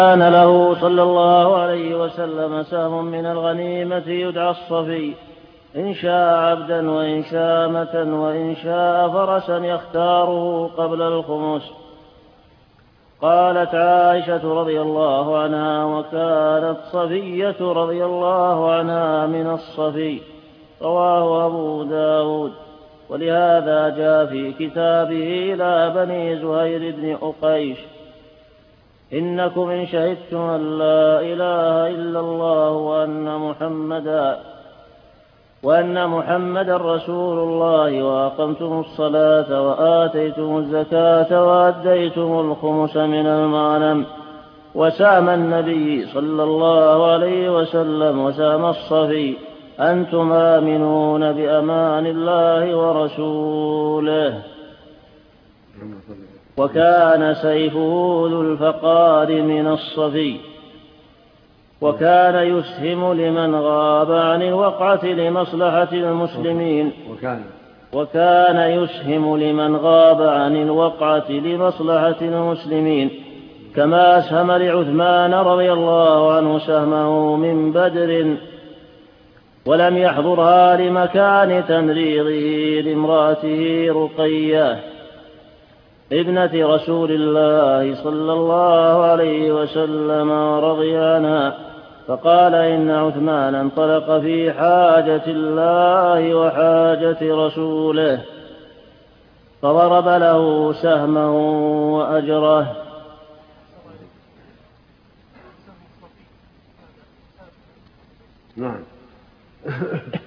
كان له صلى الله عليه وسلم سهم من الغنيمة يدعى الصفي، إن شاء عبدا وإن شاء أمة وإن شاء فرسا يختاره قبل الخمس. قالت عائشة رضي الله عنها: وكانت صفية رضي الله عنها من الصفي. رواه أبو داود. ولهذا جاء في كتابه إلى بني زهير بن أقيش: إنكم إن شهدتم أن لا إله إلا الله وأن محمدا رسول الله وأقمتم الصلاة وآتيتم الزكاة وأديتم الخمس من المغنم وسام النبي صلى الله عليه وسلم وسام الصفي، أنتم آمنون بأمان الله ورسوله. وكان سيفه ذو الفقار من الصفي، وكان يسهم لمن غاب عن الوقعة لمصلحة المسلمين كما أسهم لعثمان رضي الله عنه سهمه من بدر، ولم يحضرها لمكان تمريضه لامرأته رقية ابنة رسول الله صلى الله عليه وسلم رضي عنها، فقال إن عثمان انطلق في حاجة الله وحاجة رسوله فضرب له سهمه وأجره. نعم.